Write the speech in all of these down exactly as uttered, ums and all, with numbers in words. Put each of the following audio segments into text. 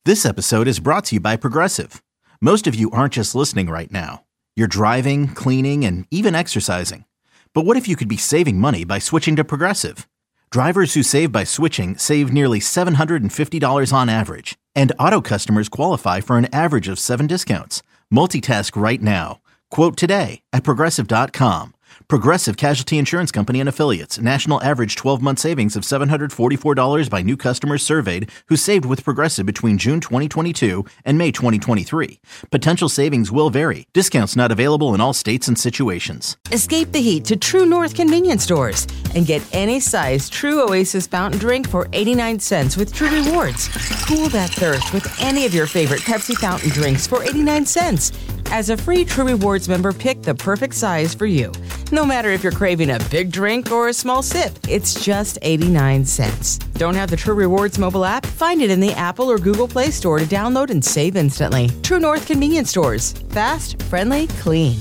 This episode is brought to you by Progressive. Most of you aren't just listening right now. You're driving, cleaning, and even exercising. But what if you could be saving money by switching to Progressive? Drivers who save by switching save nearly seven hundred fifty dollars on average. And auto customers qualify for an average of seven discounts. Multitask right now. Quote today at Progressive dot com. Progressive Casualty Insurance Company and Affiliates. National average twelve-month savings of seven hundred forty-four dollars by new customers surveyed who saved with Progressive between June twenty twenty-two and May twenty twenty-three. Potential savings will vary. Discounts not available in all states and situations. Escape the heat to True North convenience stores and get any size True Oasis fountain drink for eighty-nine cents with True Rewards. Cool that thirst with any of your favorite Pepsi fountain drinks for eighty-nine cents. As a free True Rewards member, pick the perfect size for you. No matter if you're craving a big drink or a small sip, it's just eighty-nine cents. Don't have the True Rewards mobile app? Find it in the Apple or Google Play Store to download and save instantly. True North convenience stores. Fast, friendly, clean.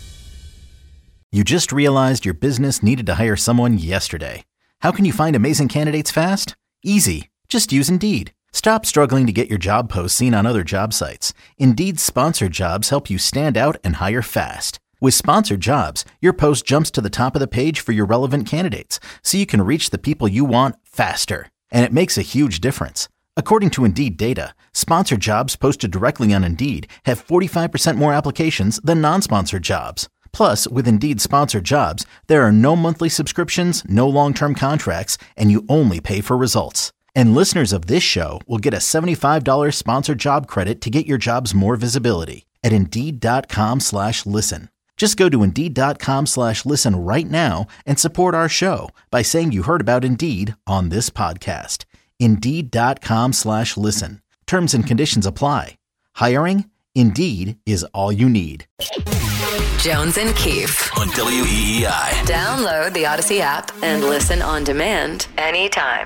You just realized your business needed to hire someone yesterday. How can you find amazing candidates fast? Easy. Just use Indeed. Stop struggling to get your job posts seen on other job sites. Indeed's sponsored jobs help you stand out and hire fast. With sponsored jobs, your post jumps to the top of the page for your relevant candidates, so you can reach the people you want faster. And it makes a huge difference. According to Indeed data, sponsored jobs posted directly on Indeed have forty-five percent more applications than non-sponsored jobs. Plus, with Indeed sponsored jobs, there are no monthly subscriptions, no long-term contracts, and you only pay for results. And listeners of this show will get a seventy-five dollars sponsored job credit to get your jobs more visibility at Indeed.com slash listen. Just go to Indeed.com slash listen right now and support our show by saying you heard about Indeed on this podcast. Indeed.com slash listen. Terms and conditions apply. Hiring? Indeed is all you need. Jones and Keefe on W E E I. Download the Odyssey app and listen on demand anytime.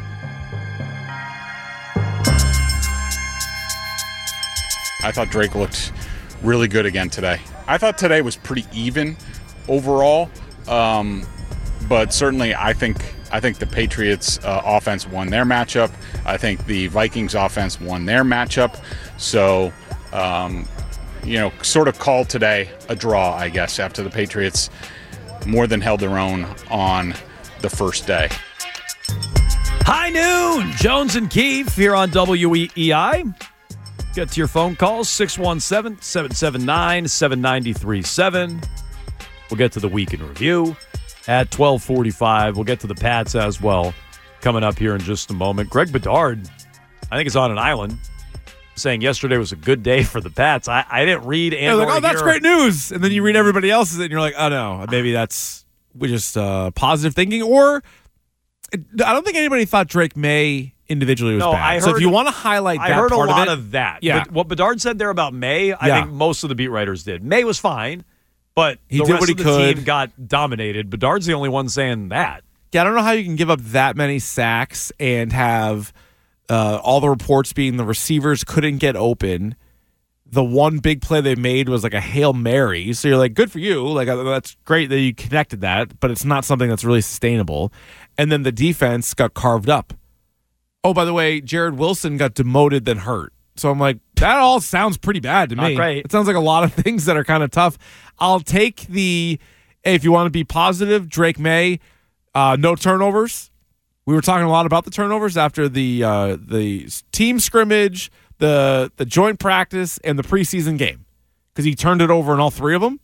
I thought Drake looked really good again today. I thought today was pretty even overall, um, but certainly I think I think the Patriots uh, offense won their matchup. I think the Vikings offense won their matchup. So, um, you know, sort of called today a draw, I guess, after the Patriots more than held their own on the first day. High noon, Jones and Keefe here on W E E I. Get to your phone calls, six one seven, seven seven nine, seven nine three seven. We'll get to the week in review at twelve forty-five. We'll get to the Pats as well coming up here in just a moment. Greg Bedard, I think, is on an island, saying yesterday was a good day for the Pats. I, I didn't read and yeah, like, oh, that's great news. And then you read everybody else's and you're like, oh, no, maybe that's just uh, positive thinking. Or I don't think anybody thought Drake May individually was no, bad. I heard, so if you want to highlight I that heard part a lot of, it, of that. Yeah. But what Bedard said there about May, I yeah. think most of the beat writers did. May was fine, but he the did rest what he of the could. team got dominated. Bedard's the only one saying that. Yeah, I don't know how you can give up that many sacks and have uh, all the reports being the receivers couldn't get open. The one big play they made was like a Hail Mary. So you're like, good for you. Like, that's great that you connected that, but it's not something that's really sustainable. And then the defense got carved up. Oh, by the way, Jared Wilson got demoted then hurt. So I'm like, that all sounds pretty bad to Not me. great. It sounds like a lot of things that are kind of tough. I'll take the, hey, if you want to be positive, Drake May, uh, no turnovers. We were talking a lot about the turnovers after the uh, the team scrimmage, the the joint practice, and the preseason game, because he turned it over in all three of them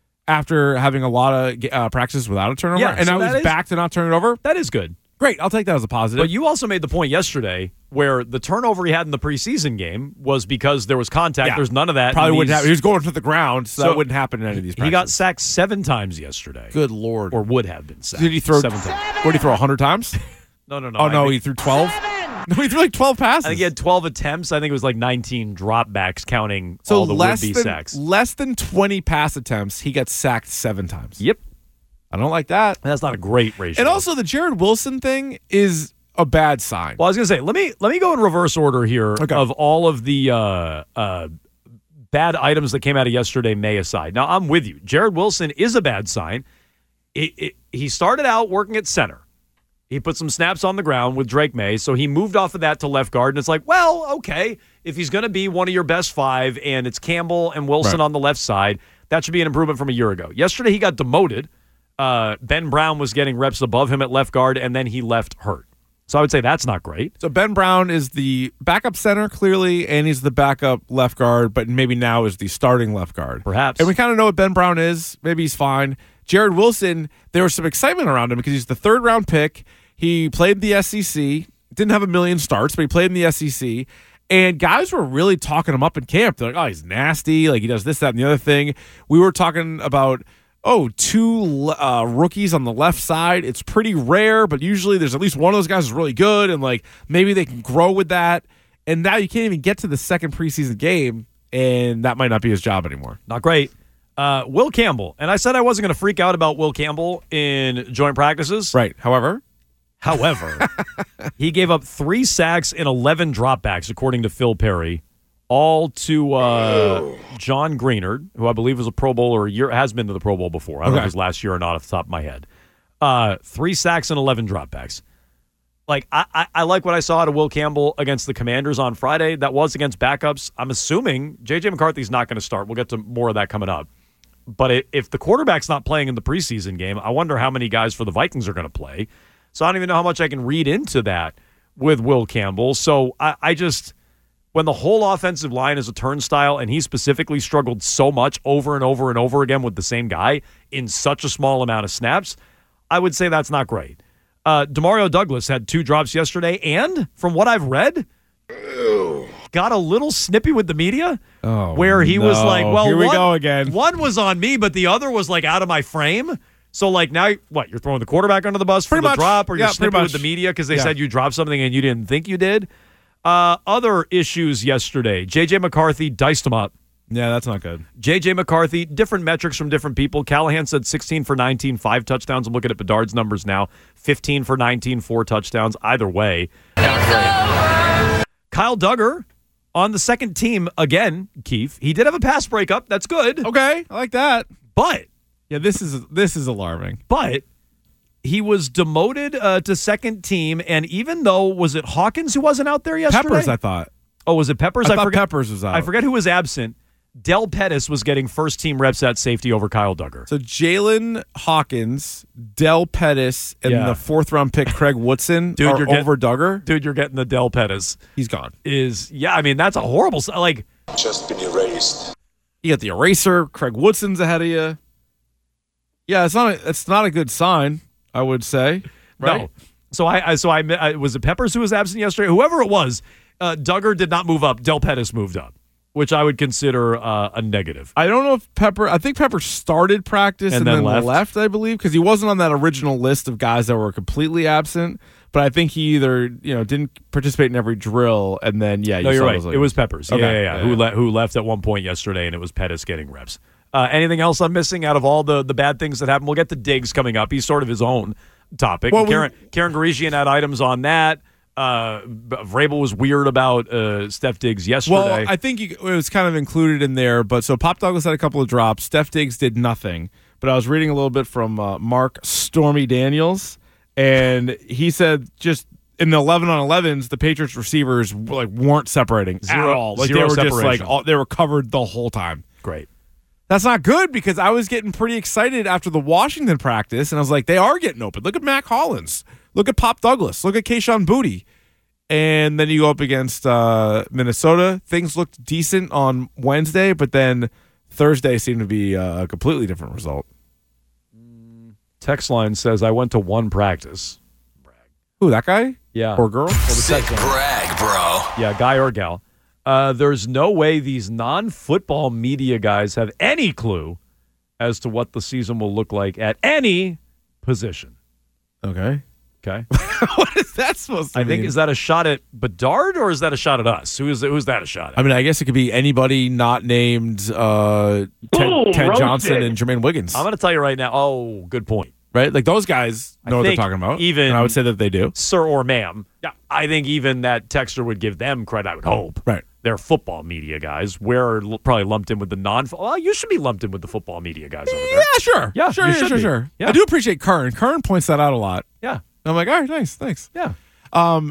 after having a lot of uh, practices without a turnover. Yeah, and so now he's that is- back to not turn it over. That is good. Great, I'll take that as a positive. But you also made the point yesterday where the turnover he had in the preseason game was because there was contact. Yeah. There's none of that. Probably in wouldn't these- happen. He was going to the ground, so, So that wouldn't happen in any of these practices. He got sacked seven times yesterday. Good Lord. Or would have been sacked. Did he throw seven times? What did he throw, one hundred times? No, no, no. Oh, I no, think- he threw twelve? No, he threw like twelve passes. I think he had twelve attempts. I think it was like nineteen dropbacks, counting so all the less would-be than, sacks. less than twenty pass attempts, he got sacked seven times. Yep. I don't like that. That's not a great ratio. And also, the Jared Wilson thing is a bad sign. Well, I was going to say, let me let me go in reverse order here Okay. of all of the uh, uh, bad items that came out of yesterday, May aside. Now, I'm with you. Jared Wilson is a bad sign. It, it, he started out working at center. He put some snaps on the ground with Drake May, so he moved off of that to left guard, and it's like, well, okay, if he's going to be one of your best five and it's Campbell and Wilson Right. on the left side, that should be an improvement from a year ago. Yesterday he got demoted. Uh, Ben Brown was getting reps above him at left guard, and then he left hurt. So I would say that's not great. So Ben Brown is the backup center, clearly, and he's the backup left guard, but maybe now is the starting left guard. Perhaps. And we kind of know what Ben Brown is. Maybe he's fine. Jared Wilson, there was some excitement around him because he's the third round pick. He played the S E C, didn't have a million starts, but he played in the S E C. And guys were really talking him up in camp. They're like, oh, he's nasty. Like, he does this, that, and the other thing. We were talking about, oh, two uh, rookies on the left side. It's pretty rare, but usually there's at least one of those guys who's really good, and, like, maybe they can grow with that. And now you can't even get to the second preseason game, and that might not be his job anymore. Not great. Uh, Will Campbell. And I said I wasn't going to freak out about Will Campbell in joint practices. Right. However... However, he gave up three sacks and eleven dropbacks, according to Phil Perry, all to uh, John Greenard, who I believe was a Pro Bowler a year, has been to the Pro Bowl before. I don't Okay. know if it was last year or not off the top of my head. Uh, three sacks and eleven dropbacks. Like, I, I, I like what I saw out of Will Campbell against the Commanders on Friday. That was against backups. I'm assuming J J McCarthy's not going to start. We'll get to more of that coming up. But it, if the quarterback's not playing in the preseason game, I wonder how many guys for the Vikings are going to play. So I don't even know how much I can read into that with Will Campbell. So I, I just, when the whole offensive line is a turnstile and he specifically struggled so much over and over and over again with the same guy in such a small amount of snaps, I would say that's not great. Uh, Demario Douglas had two drops yesterday and, from what I've read, got a little snippy with the media Oh, where he was no. like, well, Here we one, go again. one was on me, but the other was like out of my frame. So, like, now, what, you're throwing the quarterback under the bus for Pretty the much. drop, or you're Yeah, pretty snipping with much. the media because they Yeah. said you dropped something and you didn't think you did? Uh, other issues yesterday. J J McCarthy diced him up. Yeah, that's not good. J J McCarthy, different metrics from different people. Callahan said sixteen for nineteen, five touchdowns. I'm looking at Bedard's numbers now. fifteen for nineteen, four touchdowns. Either way. Kyle Duggar on the second team again, Keith. He did have a pass breakup. That's good. Okay, I like that. But Yeah, this is this is alarming. But he was demoted uh, to second team, and even though, was it Hawkins who wasn't out there yesterday? Peppers, I thought. Oh, was it Peppers? I thought forget, Peppers was out. I forget who was absent. Del Pettis was getting first team reps at safety over Kyle Duggar. So Jalen Hawkins, Del Pettis, and Yeah. the fourth round pick Craig Woodson Dude, are you're get- over Duggar. Dude, you're getting the Del Pettis. He's gone. Is yeah, I mean that's a horrible s- like. Just been erased. You got the eraser. Craig Woodson's ahead of you. Yeah, it's not. A, it's not a good sign, I would say. Right? No. So I, I so I, I was it Peppers who was absent yesterday. Whoever it was, uh, Duggar did not move up. Del Pettis moved up, which I would consider uh, a negative. I don't know if Pepper. I think Pepper started practice and, And then, then left. left. I believe, because he wasn't on that original list of guys that were completely absent. But I think he either you know didn't participate in every drill, and then yeah, No, you you're saw right. those, like- It was Peppers. Okay. Yeah, yeah, yeah. Yeah, Who, yeah. le- who left at one point yesterday, and it was Pettis getting reps. Uh, anything else I'm missing out of all the, the bad things that happened? We'll get to Diggs coming up. He's sort of his own topic. Well, we- Karen, Karen Garisian had items on that. Uh, Vrabel was weird about uh, Steph Diggs yesterday. Well, I think you, it was kind of included in there. But so Pop Douglas had a couple of drops. Steph Diggs did nothing. But I was reading a little bit from uh, Mark Stormy Daniels, and he said just in the eleven on elevens, the Patriots receivers like weren't separating Zero- at all. Like zero they were just separation. like all, they were covered the whole time. Great. That's not good because I was getting pretty excited after the Washington practice, and I was like, they are getting open. Look at Mac Hollins. Look at Pop Douglas. Look at Keyshawn Booty. And then you go up against uh, Minnesota. Things looked decent on Wednesday, but then Thursday seemed to be uh, a completely different result. Text line says, I went to one practice. Who, that guy? Yeah. Or girl? Sick brag, bro. Yeah, guy or gal. Uh, there's no way these non-football media guys have any clue as to what the season will look like at any position. Okay. Okay. What is that supposed to I mean? think, is that a shot at Bedard or is that a shot at us? Who is who's that a shot at? I mean, I guess it could be anybody not named uh, Ted, Boom, Ted roasted. Johnson and Jermaine Wiggins. I'm going to tell you right now. Oh, good point. Right? Like those guys I know what they're think talking about. even- and I would say that they do. Sir or ma'am. Yeah. I think even that texter would give them credit, I would hope. Right. They're football media guys. We're l- probably lumped in with the non Well, you should be lumped in with the football media guys over there. Yeah, sure. Yeah, sure, you yeah, should sure, be. sure. Yeah. I do appreciate Kern. Kern points that out a lot. Yeah. I'm like, all right, nice, thanks. Yeah. Um,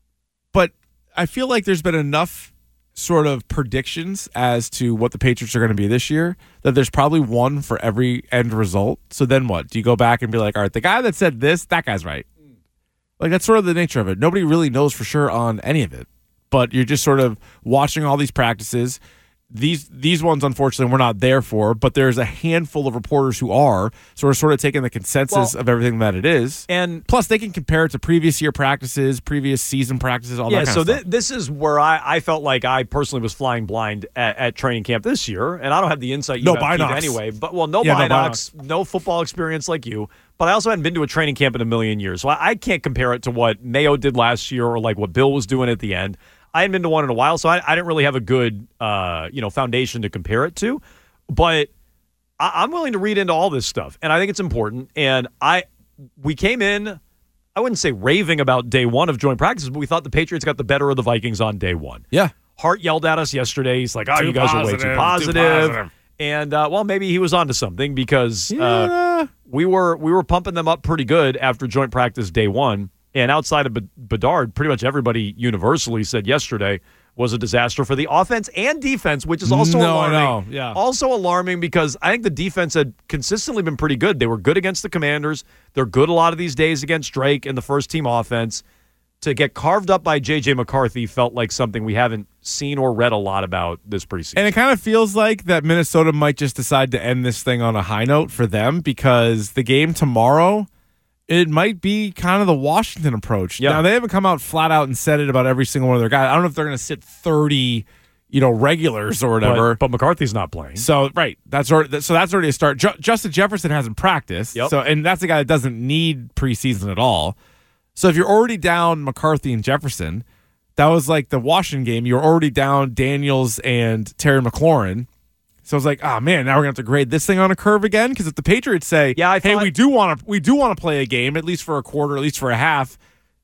but I feel like there's been enough sort of predictions as to what the Patriots are going to be this year that there's probably one for every end result. So then what? Do you go back and be like, all right, the guy that said this, that guy's right? Like, that's sort of the nature of it. Nobody really knows for sure on any of it, but you're just sort of watching all these practices. These these ones, unfortunately, we're not there for, but there's a handful of reporters who are, so we're sort of taking the consensus Well, of everything that it is. And plus, they can compare it to previous year practices, previous season practices, all yeah, that kind so of thi- stuff. this is where I, I felt like I personally was flying blind at, at training camp this year, and I don't have the insight you No have, Keith, binocs. anyway. But well, no Yeah, no binocs, no football experience like you. But I also hadn't been to a training camp in a million years, so I, I can't compare it to what Mayo did last year or like what Bill was doing at the end. I hadn't been to one in a while, so I, I didn't really have a good, uh, you know, foundation to compare it to. But I, I'm willing to read into all this stuff, and I think it's important. And I, we came in, I wouldn't say raving about day one of joint practices, but we thought the Patriots got the better of the Vikings on day one. Yeah. Hart yelled at us yesterday. He's like, "Oh, Too you guys positive, are way too too positive." positive. And uh, well, maybe he was onto something because uh, Yeah. we were we were pumping them up pretty good after joint practice day one. And outside of Bedard, pretty much everybody universally said yesterday was a disaster for the offense and defense, which is also No, I alarming. know. Yeah. Also alarming because I think the defense had consistently been pretty good. They were good against the Commanders. They're good a lot of these days against Drake and the first team offense. To get carved up by J J McCarthy felt like something we haven't seen or read a lot about this preseason. And it kind of feels like that Minnesota might just decide to end this thing on a high note for them because the game tomorrow, it might be kind of the Washington approach. Yeah. Now, they haven't come out flat out and said it about every single one of their guys. I don't know if they're going to sit thirty, you know, regulars or whatever. But, but McCarthy's not playing. So, right. That's already, so that's already a start. Ju- Justin Jefferson hasn't practiced. Yep. So, and that's a guy that doesn't need preseason at all. So if you're already down McCarthy and Jefferson, that was like the Washington game. You're already down Daniels and Terry McLaurin. So I was like, oh man, now we're gonna have to grade this thing on a curve again. Because if the Patriots say, Yeah, I hey, thought- we do want to, we do want to play a game at least for a quarter, at least for a half,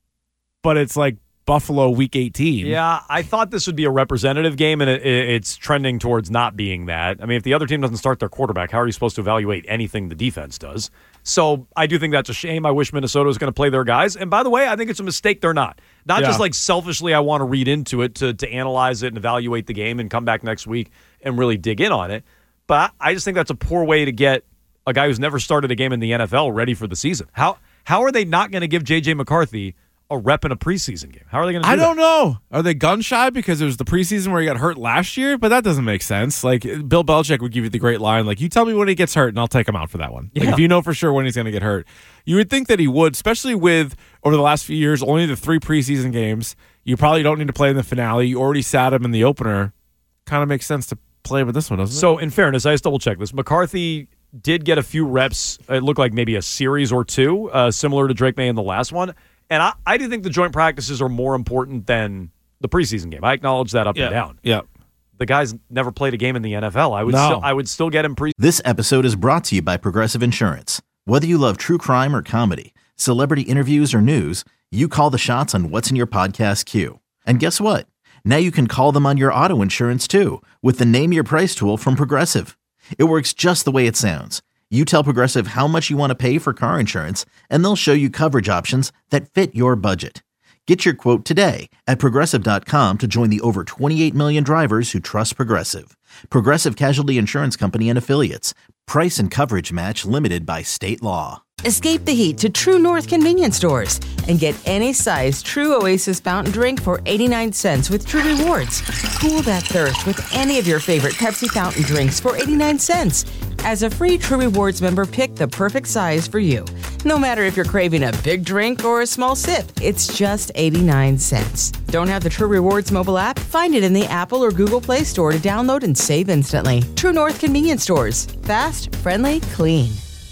but it's like Buffalo Week eighteen. Yeah, I thought this would be a representative game, and it, it, it's trending towards not being that. I mean, if the other team doesn't start their quarterback, how are you supposed to evaluate anything the defense does? So I do think that's a shame. I wish Minnesota was going to play their guys. And by the way, I think it's a mistake they're not. Not Yeah. just like selfishly I want to read into it to, to analyze it and evaluate the game and come back next week and really dig in on it. But I just think that's a poor way to get a guy who's never started a game in the N F L ready for the season. How how are they not going to give J J McCarthy a rep in a preseason game? How are they going to do I that? don't know. Are they gun shy because it was the preseason where he got hurt last year? But that doesn't make sense. Like Bill Belichick would give you the great line, like, you tell me when he gets hurt and I'll take him out for that one. Like, Yeah. if you know for sure when he's going to get hurt. You would think that he would, especially with, over the last few years, only the three preseason games. You probably don't need to play in the finale. You already sat him in the opener. Kind of makes sense to play with this one, doesn't it? So, in fairness, I just double check this. McCarthy did get a few reps. It looked like maybe a series or two, uh, similar to Drake May in the last one. And I, I do think the joint practices are more important than the preseason game. I acknowledge that up yeah. and down. Yeah. The guy's never played a game in the N F L. I would No. still, I would still get him pre. This episode is brought to you by Progressive Insurance. Whether you love true crime or comedy, celebrity interviews or news, you call the shots on what's in your podcast queue. And guess what? Now you can call them on your auto insurance too with the Name Your Price tool from Progressive. It works just the way it sounds. You tell Progressive how much you want to pay for car insurance, and they'll show you coverage options that fit your budget. Get your quote today at Progressive dot com to join the over twenty-eight million drivers who trust Progressive. Progressive Casualty Insurance Company and Affiliates. Price and coverage match limited by state law. Escape the heat to True North convenience stores and get any size True Oasis fountain drink for eighty-nine cents with True Rewards. Cool that thirst with any of your favorite Pepsi fountain drinks for eighty-nine cents. As a free True Rewards member, pick the perfect size for you. No matter if you're craving a big drink or a small sip, it's just eighty-nine cents. Don't have the True Rewards mobile app? Find it in the Apple or Google Play Store to download and save instantly. True North convenience stores. Fast, friendly, clean.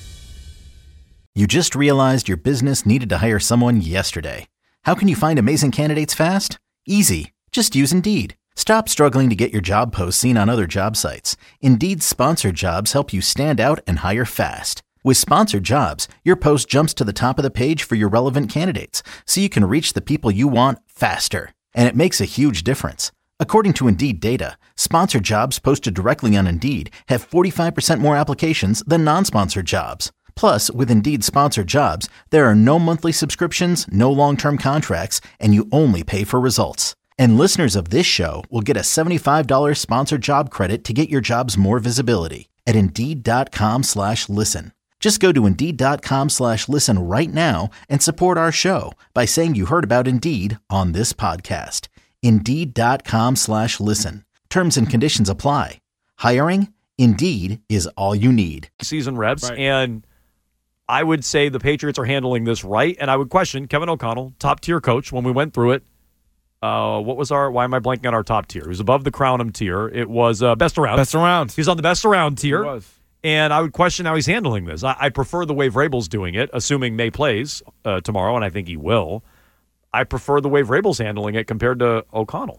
You just realized your business needed to hire someone yesterday. How can you find amazing candidates fast? Easy. Just use Indeed. Stop struggling to get your job posts seen on other job sites. Indeed's sponsored jobs help you stand out and hire fast. With sponsored jobs, your post jumps to the top of the page for your relevant candidates, so you can reach the people you want faster. And it makes a huge difference. According to Indeed data, sponsored jobs posted directly on Indeed have forty-five percent more applications than non-sponsored jobs. Plus, with Indeed sponsored jobs, there are no monthly subscriptions, no long-term contracts, and you only pay for results. And listeners of this show will get a seventy-five dollars sponsored job credit to get your jobs more visibility at Indeed.com slash listen. Just go to Indeed.com slash listen right now and support our show by saying you heard about Indeed on this podcast. Indeed.com slash listen. Terms and conditions apply. Hiring? Indeed is all you need. Season reps, Right. and I would say the Patriots are handling this right, and I would question Kevin O'Connell, top-tier coach, when we went through it. Uh, what was our, why am I blanking on our top tier? It was above the Crownham tier. It was uh, best around. Best around. He's on the best around tier. He was. And I would question how he's handling this. I, I prefer the way Vrabel's doing it, assuming May plays uh, tomorrow, and I think he will. I prefer the way Vrabel's handling it compared to O'Connell.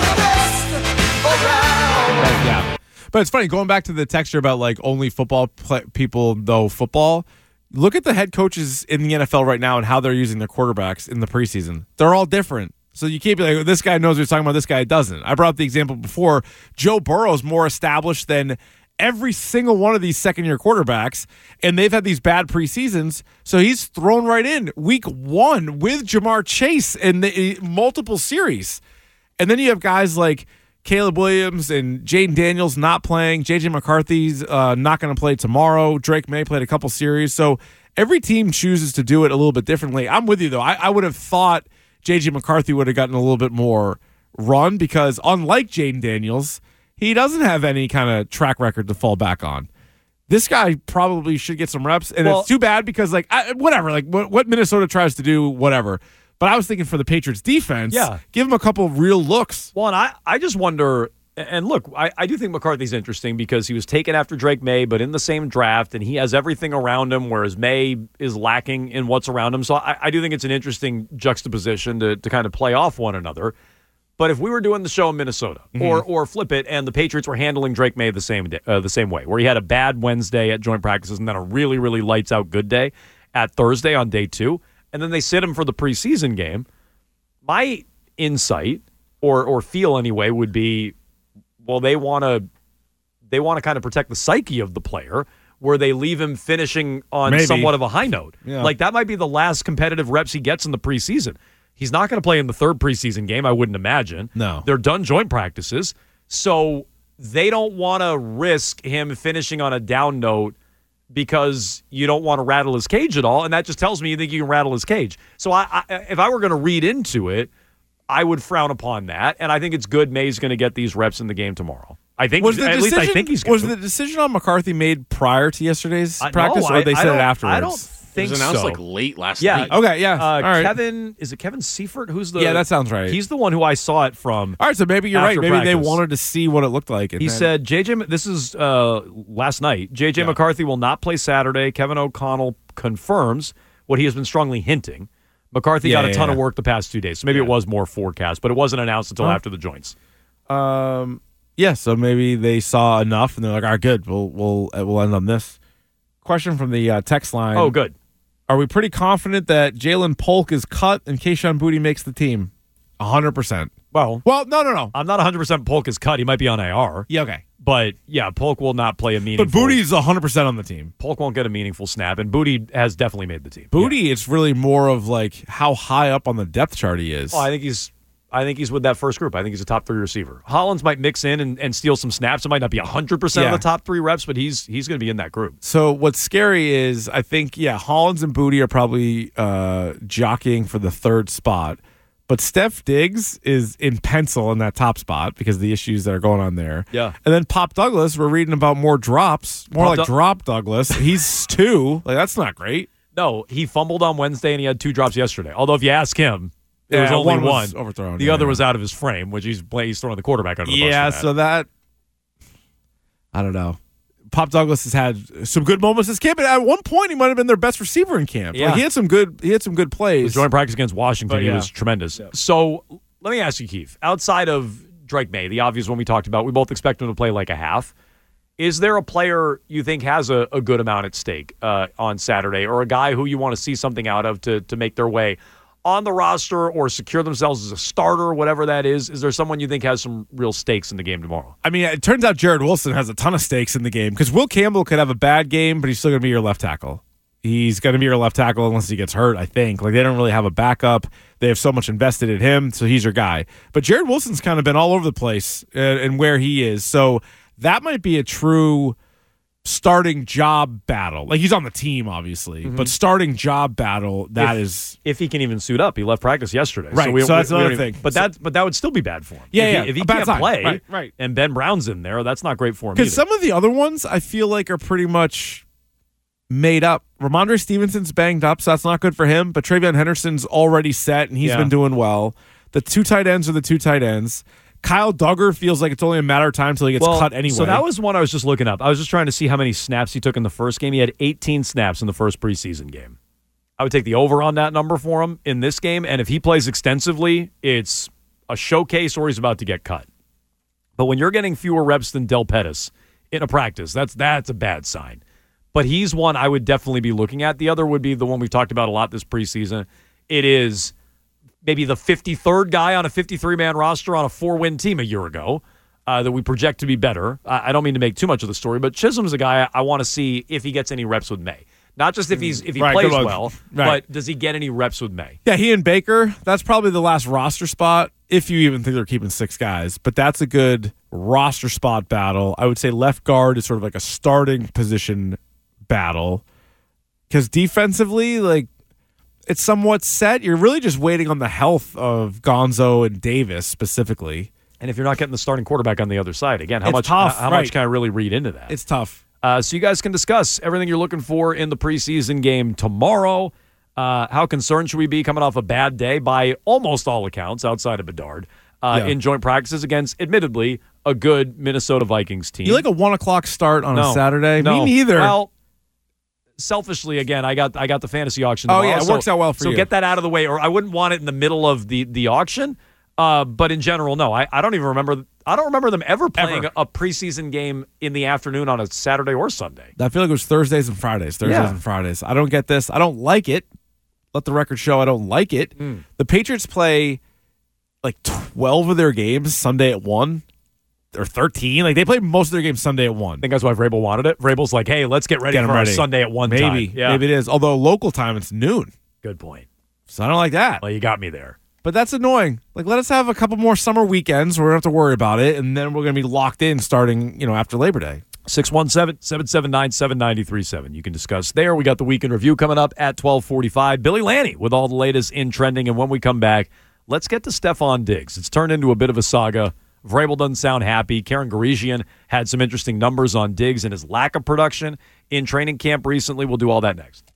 Yeah. But it's funny, going back to the texture about like only football play- people know football, look at the head coaches in the N F L right now and how they're using their quarterbacks in the preseason. They're all different. So you can't be like, this guy knows what he's talking about, this guy doesn't. I brought up the example before. Joe Burrow's more established than every single one of these second-year quarterbacks, and they've had these bad preseasons, so he's thrown right in week one with Jamar Chase in the, multiple series. And then you have guys like Caleb Williams and Jaden Daniels not playing. J J McCarthy's uh, not going to play tomorrow. Drake May played a couple series. So every team chooses to do it a little bit differently. I'm with you, though. I, I would have thought J J McCarthy would have gotten a little bit more run because, unlike Jaden Daniels, he doesn't have any kind of track record to fall back on. This guy probably should get some reps, and well, it's too bad because, like, I, whatever, like what, what Minnesota tries to do, whatever. But I was thinking for the Patriots defense, Yeah. give them a couple of real looks. Well, and I, I just wonder, and look, I, I do think McCarthy's interesting because he was taken after Drake May, but in the same draft, and he has everything around him, whereas May is lacking in what's around him. So I, I do think it's an interesting juxtaposition to, to kind of play off one another. But if we were doing the show in Minnesota, mm-hmm. or or flip it, and the Patriots were handling Drake May the same day, uh, the same way, where he had a bad Wednesday at joint practices and then a really, really lights out good day at Thursday on day two, and then they sit him for the preseason game, my insight or or feel anyway would be, well, they want to they want to kind of protect the psyche of the player, where they leave him finishing on Maybe. somewhat of a high note. Yeah. Like that might be the last competitive reps he gets in the preseason. He's not going to play in the third preseason game, I wouldn't imagine. No. They're done joint practices. So they don't want to risk him finishing on a down note because you don't want to rattle his cage at all. And that just tells me you think you can rattle his cage. So I, I, if I were going to read into it, I would frown upon that. And I think it's good May's going to get these reps in the game tomorrow. I think Was the at decision, least I think he's going Was to. the decision on McCarthy made prior to yesterday's Uh, practice, no, or they I, said I it don't- afterwards? I don't It think was announced so. like late last Yeah. night. Okay, yeah. Uh, All right. Kevin, is it Kevin Seifert? Who's the? Yeah, that sounds right. He's the one who I saw it from. All right, so maybe you're right. after Maybe they practice. wanted to see what it looked like. And He then- said, J J, this is uh, last night, J J Yeah. McCarthy will not play Saturday. Kevin O'Connell confirms what he has been strongly hinting. McCarthy Yeah, got a yeah, ton yeah. of work the past two days, so maybe it was more forecast, but it wasn't announced until Huh? after the joints. Um, yeah, so maybe they saw enough, and they're like, all right, good. We'll, we'll, uh, we'll end on this. Question from the uh, text line. Oh, good. Are we pretty confident that Jalen Polk is cut and Kayshon Boutte makes the team? one hundred percent. Well, Well, no, no, no. I'm not one hundred percent Polk is cut. He might be on I R. Yeah, okay. But, yeah, Polk will not play a meaningful. But Bootie's one hundred percent on the team. Polk won't get a meaningful snap, and Boutte has definitely made the team. Boutte, it's really more of like how high up on the depth chart he is. Oh, I think he's I think he's with that first group. I think he's a top three receiver. Hollins might mix in and, and steal some snaps. It might not be one hundred percent Yeah. of the top three reps, but he's he's going to be in that group. So what's scary is I think, yeah, Hollins and Boutte are probably uh, jockeying for the third spot. But Steph Diggs is in pencil in that top spot because of the issues that are going on there. Yeah. And then Pop Douglas, we're reading about more drops, more Pop like Du- drop Douglas. He's two. Like, that's not great. No, he fumbled on Wednesday and he had two drops yesterday. Although if you ask him, there was Yeah, only one one. was overthrown. The Yeah, other yeah. was out of his frame, which he's he's throwing the quarterback under the Yeah, bus. for so that, I don't know. Pop Douglas has had some good moments this camp, and at one point he might have been their best receiver in camp. Yeah. Like, he had some good. He had some good The plays. joint practice against Washington, But, he yeah. was tremendous. So let me ask you, Keith, outside of Drake May, the obvious one we talked about, we both expect him to play like a half. Is there a player you think has a, a good amount at stake uh, on Saturday, or a guy who you want to see something out of to to make their way on the roster or secure themselves as a starter, whatever that is? Is there someone you think has some real stakes in the game tomorrow? I mean, it turns out Jared Wilson has a ton of stakes in the game because Will Campbell could have a bad game, but he's still going to be your left tackle. He's going to be your left tackle unless he gets hurt, I think. Like, they don't really have a backup. They have so much invested in him, so he's your guy. But Jared Wilson's kind of been all over the place and, and where he is. So that might be a true starting job battle. Like, he's on the team, obviously, mm-hmm. but starting job battle, that if, is... If he can even suit up. He left practice yesterday. Right, so, we, so that's we, we another even, thing. But, so, that, but that would still be bad for him. Yeah, if yeah. He, if he can't time. play right, right. and Ben Brown's in there, that's not great for him Because some of the other ones, I feel like, are pretty much made up. Ramondre Stevenson's banged up, so that's not good for him, but Travion Henderson's already set, and he's yeah. been doing well. The two tight ends are the two tight ends. Kyle Duggar feels like it's only a matter of time until he gets well, cut anyway. So that was one I was just looking up. I was just trying to see how many snaps he took in the first game. He had eighteen snaps in the first preseason game. I would take the over on that number for him in this game, and if he plays extensively, it's a showcase or he's about to get cut. But when you're getting fewer reps than Del Pettis in a practice, that's that's a bad sign. But he's one I would definitely be looking at. The other would be the one we've talked about a lot this preseason. It is maybe the fifty-third guy on a fifty-three man roster on a four-win team a year ago uh, that we project to be better. I, I don't mean to make too much of the story, but Chisholm's a guy I, I want to see if he gets any reps with May. Not just if he's if he right, plays well, right. but does he get any reps with May? Yeah, he and Baker, that's probably the last roster spot, if you even think they're keeping six guys. But that's a good roster spot battle. I would say left guard is sort of like a starting position battle, because defensively, like, it's somewhat set. You're really just waiting on the health of Gonzo and Davis specifically. And if you're not getting the starting quarterback on the other side, again, how it's much tough, how, how right. much can I really read into that? It's tough. Uh, so you guys can discuss everything you're looking for in the preseason game tomorrow. Uh, how concerned should we be coming off a bad day by almost all accounts outside of Bedard uh, yeah. in joint practices against, admittedly, a good Minnesota Vikings team? You like a one o'clock start on no, a Saturday? No. Me neither. Well, selfishly, again, I got I got the fantasy auction tomorrow. Oh, yeah, it so, works out well for so you. So get that out of the way, or I wouldn't want it in the middle of the, the auction. Uh, but in general, no. I, I don't even remember I don't remember them ever playing Ever. a preseason game in the afternoon on a Saturday or Sunday. I feel like it was Thursdays and Fridays. Thursdays Yeah. and Fridays. I don't get this. I don't like it. Let the record show I don't like it. Mm. The Patriots play like twelve of their games Sunday at one. Or thirteen. Like, they play most of their games Sunday at one. I think that's why Vrabel wanted it. Vrabel's like, hey, let's get ready Get 'em for our ready. Sunday at one Maybe. time. Yeah. Maybe it is. Although local time, it's noon. Good point. So I don't like that. Well, you got me there. But that's annoying. Like, let us have a couple more summer weekends where we don't have to worry about it, and then we're going to be locked in starting, you know, after Labor Day. six one seven, seven seven nine, seven nine three seven. You can discuss there. We got the weekend review coming up at twelve forty-five. Billy Lanny with all the latest in trending. And when we come back, let's get to Stephon Diggs. It's turned into a bit of a saga. Vrabel doesn't sound happy. Karen Garesian had some interesting numbers on Diggs and his lack of production in training camp recently. We'll do all that next.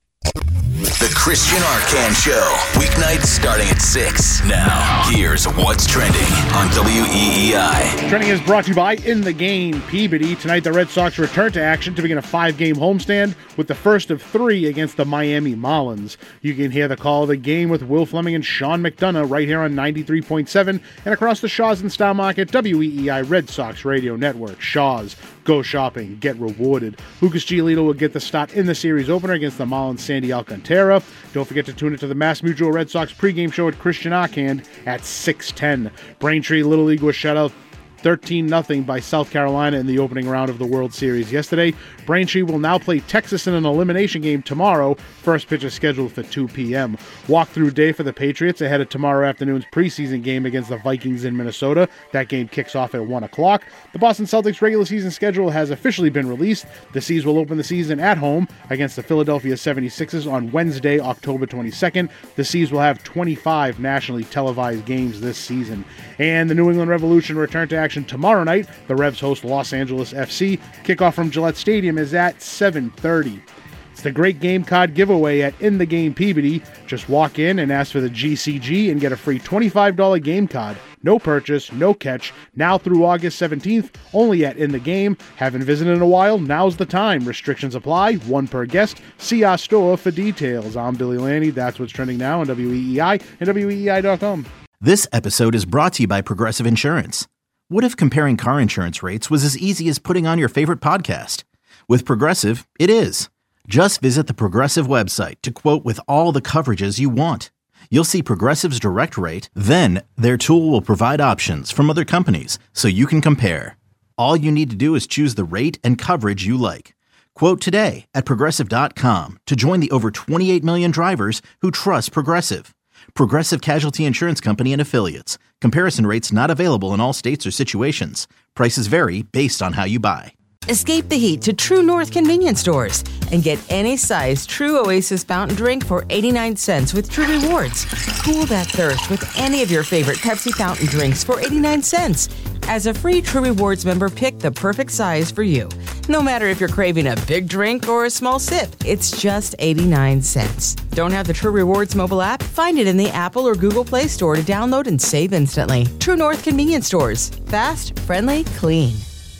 The Christian Arcand Show, weeknights starting at six. Now, here's what's trending on W E E I. Trending is brought to you by In the Game Peabody. Tonight, the Red Sox return to action to begin a five-game homestand with the first of three against the Miami Marlins. You can hear the call of the game with Will Fleming and Sean McDonough right here on ninety-three point seven and across the Shaw's and Style Market W E E I Red Sox Radio Network. Shaw's, go shopping, get rewarded. Lucas Giolito will get the start in the series opener against the Marlins' Sandy Alcantara. Don't forget to tune into the Mass Mutual Red Sox pregame show at Christian Arcand at six ten. Braintree Little League was shut out thirteen nothing by South Carolina in the opening round of the World Series yesterday. Braintree will now play Texas in an elimination game tomorrow. First pitch is scheduled for two p.m. Walkthrough day for the Patriots ahead of tomorrow afternoon's preseason game against the Vikings in Minnesota. That game kicks off at one o'clock. The Boston Celtics regular season schedule has officially been released. The C's will open the season at home against the Philadelphia seventy-sixers on Wednesday, October twenty-second. The C's will have twenty-five nationally televised games this season. And the New England Revolution return to action tomorrow night. The Revs host Los Angeles F C. Kickoff from Gillette Stadium is at seven thirty. It's the Great Game Card giveaway at In the Game Peabody. Just walk in and ask for the G C G and get a free twenty-five dollars game card. No purchase, no catch. Now through August seventeenth, only at In the Game. Haven't visited in a while? Now's the time. Restrictions apply. One per guest. See our store for details. I'm Billy Lanny. That's what's trending now on W E E I and W E E I dot com. This episode is brought to you by Progressive Insurance. What if comparing car insurance rates was as easy as putting on your favorite podcast? With Progressive, it is. Just visit the Progressive website to quote with all the coverages you want. You'll see Progressive's direct rate, then their tool will provide options from other companies so you can compare. All you need to do is choose the rate and coverage you like. Quote today at Progressive dot com to join the over twenty-eight million drivers who trust Progressive. Progressive Casualty Insurance Company and Affiliates. Comparison rates not available in all states or situations. Prices vary based on how you buy. Escape the heat to True North convenience stores and get any size True Oasis fountain drink for eighty-nine cents with True Rewards. Cool that thirst with any of your favorite Pepsi fountain drinks for eighty-nine cents. As a free True Rewards member, pick the perfect size for you. No matter if you're craving a big drink or a small sip, it's just eighty-nine cents. Don't have the True Rewards mobile app? Find it in the Apple or Google Play Store to download and save instantly. True North convenience stores. Fast, friendly, clean.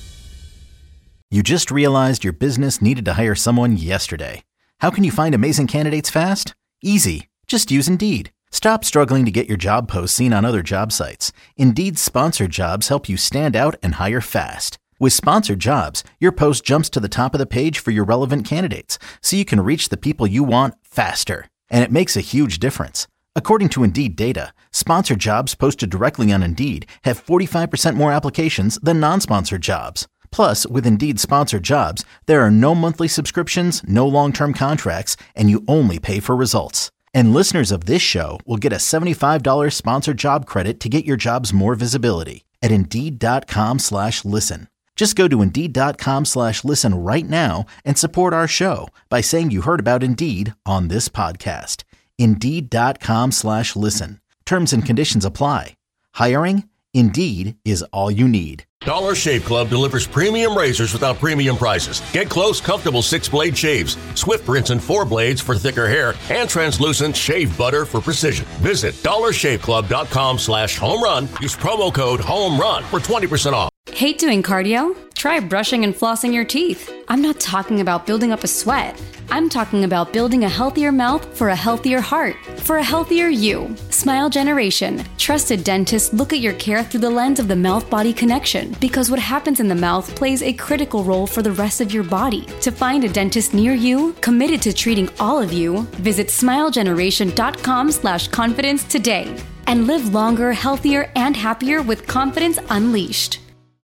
You just realized your business needed to hire someone yesterday. How can you find amazing candidates fast? Easy. Just use Indeed. Stop struggling to get your job posts seen on other job sites. Indeed's sponsored jobs help you stand out and hire fast. With sponsored jobs, your post jumps to the top of the page for your relevant candidates, so you can reach the people you want faster. And it makes a huge difference. According to Indeed data, sponsored jobs posted directly on Indeed have forty-five percent more applications than non-sponsored jobs. Plus, with Indeed sponsored jobs, there are no monthly subscriptions, no long-term contracts, and you only pay for results. And listeners of this show will get a seventy-five dollars sponsored job credit to get your jobs more visibility at Indeed.com slash listen. Just go to Indeed.com slash listen right now and support our show by saying you heard about Indeed on this podcast. Indeed.com slash listen. Terms and conditions apply. Hiring? Indeed is all you need. Dollar Shave Club delivers premium razors without premium prices. Get close, comfortable six-blade shaves, swift rinse and four blades for thicker hair, and translucent shave butter for precision. Visit dollar shave club dot com slash home run. Use promo code HOMERUN for twenty percent off. Hate doing cardio? Try brushing and flossing your teeth. I'm not talking about building up a sweat. I'm talking about building a healthier mouth for a healthier heart, for a healthier you. Smile Generation. Trusted dentists look at your care through the lens of the mouth-body connection, because what happens in the mouth plays a critical role for the rest of your body. To find a dentist near you, committed to treating all of you, visit smile generation dot com slash confidence today. And live longer, healthier, and happier with confidence unleashed.